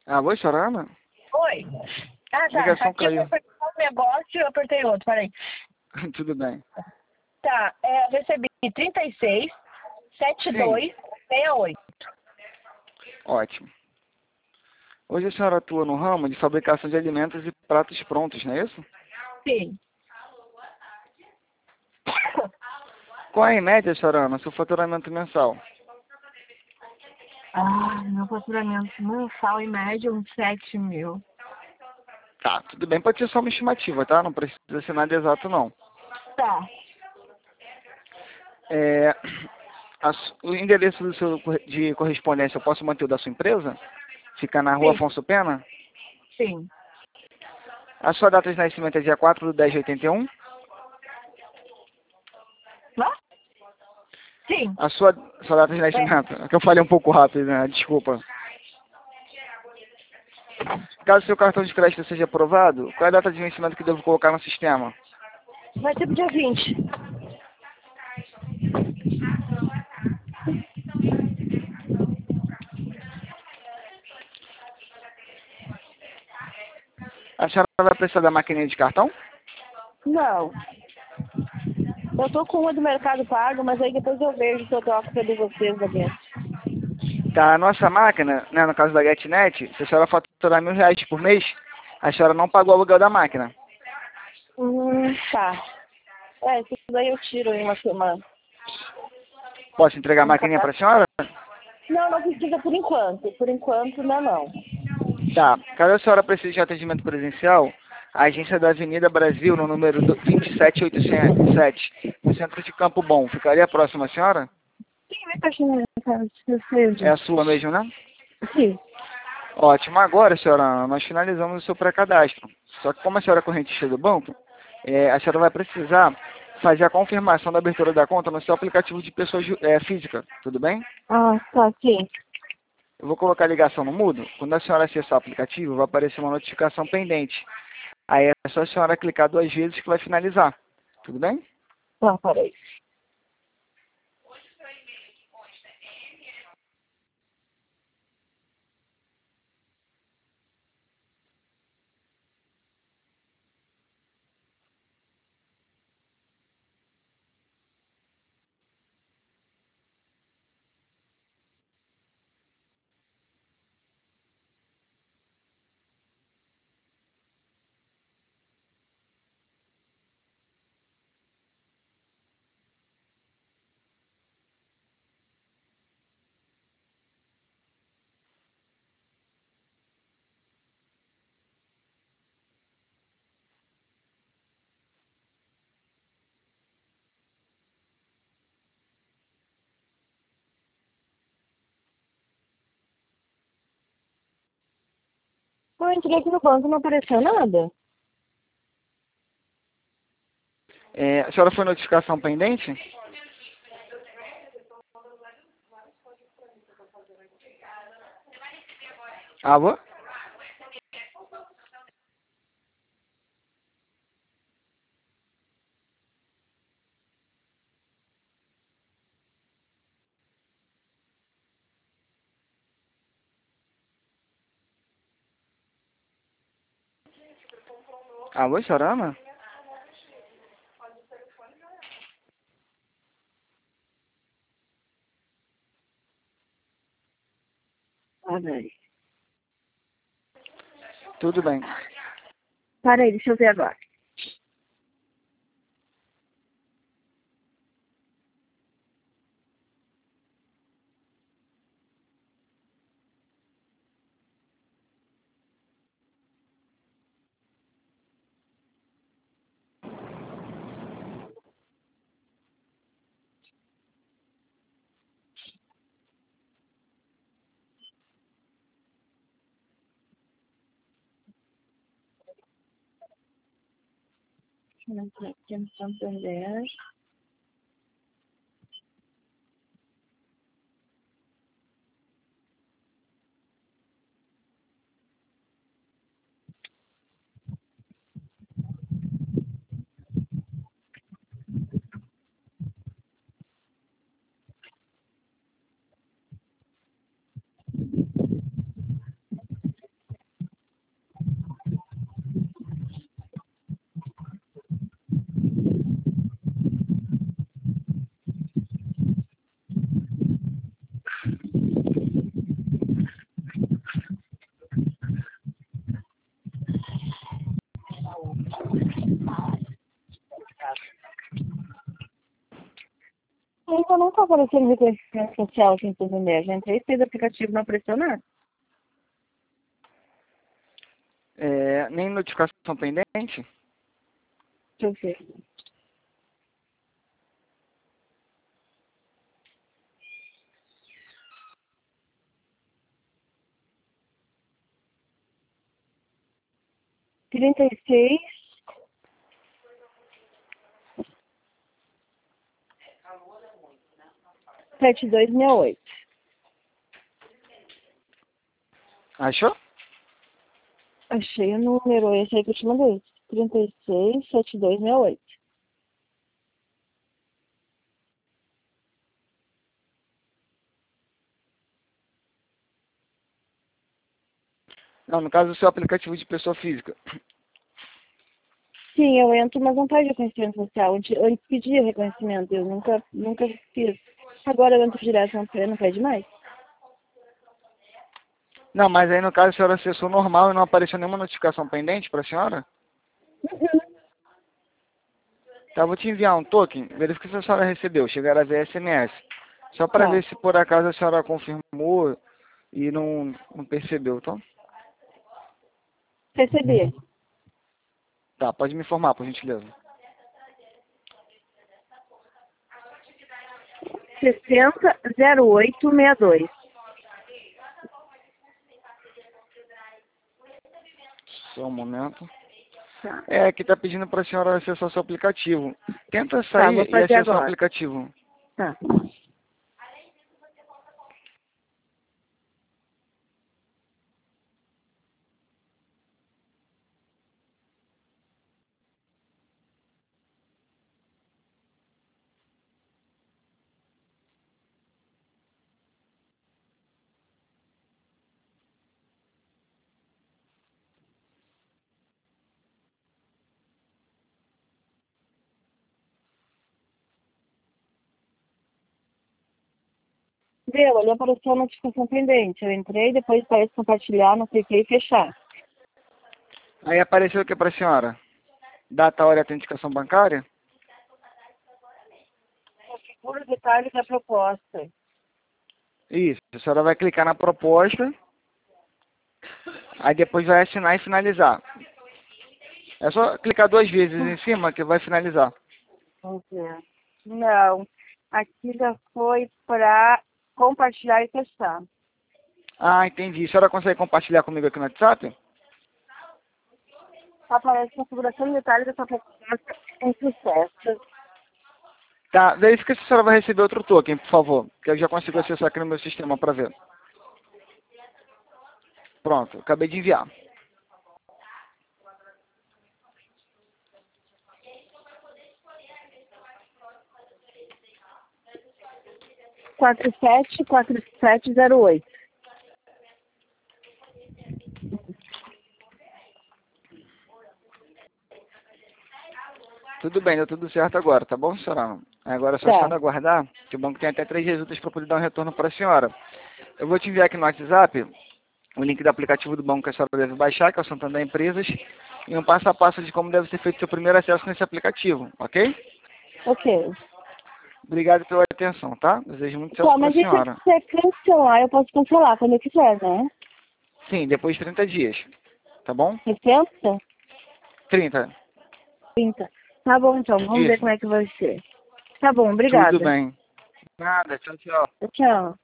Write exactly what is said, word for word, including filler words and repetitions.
Alô, Sorana? Oi. Ah, tá. Ligação Aqui eu caiu. apertei um negócio e eu apertei outro. Peraí. Tudo bem. Tá, é, eu recebi trinta e seis, setenta e Sim, dois, sessenta e oito. ótimo. Hoje a senhora atua no ramo de fabricação de alimentos e pratos prontos, não é isso? Sim. Qual é, em média, Sorana, seu faturamento mensal? Ah, meu faturamento mensal em média uns sete mil. Tá, tudo bem, pode ser só uma estimativa, tá? Não precisa ser nada exato, não. Tá. É, a su- o endereço do seu corre- de correspondência, eu posso manter o da sua empresa? Fica na rua Sim, Afonso Pena? sim. A sua data de nascimento é dia quatro de dez de oitenta e um? Hã? Sim. A sua, sua data de É. nascimento, é que eu falei um pouco rápido, né? Desculpa. Caso seu cartão de crédito seja aprovado, qual é a data de vencimento que devo colocar no sistema? Vai ser pro dia vinte. A senhora vai precisar da maquininha de cartão? Não. Eu tô com uma do Mercado Pago, mas aí depois eu vejo se eu troco pra de vocês da dentro. Tá, a nossa máquina, né, no caso da GetNet, se a senhora faturar mil reais por mês, a senhora não pagou o aluguel da máquina. Hum, tá. É, isso daí eu tiro em uma semana. Posso entregar a maquininha para a senhora? Não, não precisa por enquanto. Por enquanto, não, não. Tá. Caso a senhora precise de atendimento presencial, a agência da Avenida Brasil, no número do vinte e sete oitocentos e sete, no centro de Campo Bom, ficaria próxima à senhora? Sim, minha caixinha, cara, eu É seja. a sua mesmo, né? Sim. Ótimo. Agora, senhora Ana, nós finalizamos o seu pré-cadastro. Só que como a senhora é correntista do banco, é, a senhora vai precisar fazer a confirmação da abertura da conta no seu aplicativo de pessoa ju- é, física, tudo bem? Ah, tá, sim. Eu vou colocar a ligação no mudo. Quando a senhora acessar o aplicativo, vai aparecer uma notificação pendente. Aí é só a senhora clicar duas vezes que vai finalizar. Tudo bem? Tá, peraí. Eu entrei aqui no banco e não apareceu nada. É, a senhora foi notificação pendente? Alô? Alô, senhora Ana? Peraí. Tudo bem. Peraí, deixa eu ver agora. Deixa eu entrar aqui no Santander. ainda não está aparecendo reconhecimento social aqui em Santander. Já entrei, fez aplicativo, não apareceu nada. É, nem notificação pendente? Deixa eu ver. trinta e seis, sete dois seis oito. Achou? Achei o número, esse aí que eu te mandei. trinta e seis, sete dois seis oito. Não, no caso do seu aplicativo de pessoa física. Sim, eu entro, mas não pede reconhecimento social. Antes eu pedia reconhecimento, eu nunca, nunca fiz. Agora eu entro direto, não pede, não pede mais. Não, mas aí no caso a senhora acessou normal e não apareceu nenhuma notificação pendente para a senhora? Uhum. Tá, vou te enviar um token, verifica se a senhora recebeu, chegará via S M S. Só para Tá, ver se por acaso a senhora confirmou e não, não percebeu, tá? recebi. Tá, pode me informar, por gentileza. sessenta zero oito sessenta e dois. Só um momento. Tá, É, aqui tá pedindo para a senhora acessar seu aplicativo. Tenta tá, vou sair e fazer acessar o agora. aplicativo. Tá. Deu, ali apareceu a notificação pendente. Eu entrei, depois parece compartilhar, não sei o que, e fechar. Aí apareceu o que para a senhora? Data, hora e autenticação bancária? Configura os detalhes da proposta. Isso, a senhora vai clicar na proposta, aí depois vai assinar e finalizar. É só clicar duas vezes em cima que vai finalizar. Vamos ver. Não, aqui já foi para compartilhar e testar. Ah, entendi. A senhora consegue compartilhar comigo aqui no WhatsApp? Aparece configuração de detalhes dessa proposta em sucesso. Tá, verifica se a senhora vai receber outro token, por favor, que eu já consigo acessar aqui no meu sistema para ver. Pronto, acabei de enviar. quatro sete quatro sete zero oito. Tudo bem, deu tudo certo agora, tá bom, senhora? Agora é só a Tá, senhora aguardar, que o banco tem até três dias úteis para poder dar um retorno para a senhora. Eu vou te enviar aqui no WhatsApp o link do aplicativo do banco que a senhora deve baixar, que é o Santander Empresas, e um passo a passo de como deve ser feito seu primeiro acesso nesse aplicativo, ok? ok. Obrigado pela atenção, tá? Desejo muito Tá, sucesso para a mas e se eu senhora. quiser cancelar, eu posso cancelar quando eu quiser, né? Sim, depois de trinta dias, tá bom? sessenta? trinta. trinta. Tá bom, então. Vamos ver Isso. como é que vai ser. Tá bom, Tudo obrigada. bem. Nada, tchau, tchau. Tchau.